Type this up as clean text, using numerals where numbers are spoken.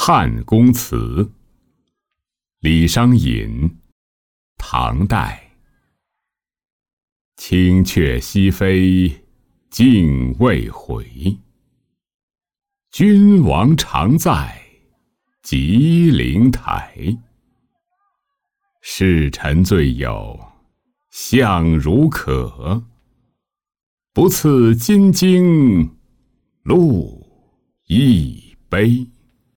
汉宫词，李商隐，唐代。青雀西飞，竟未回。君王常在吉林台。世臣最有相如可，不赐金京，路一杯。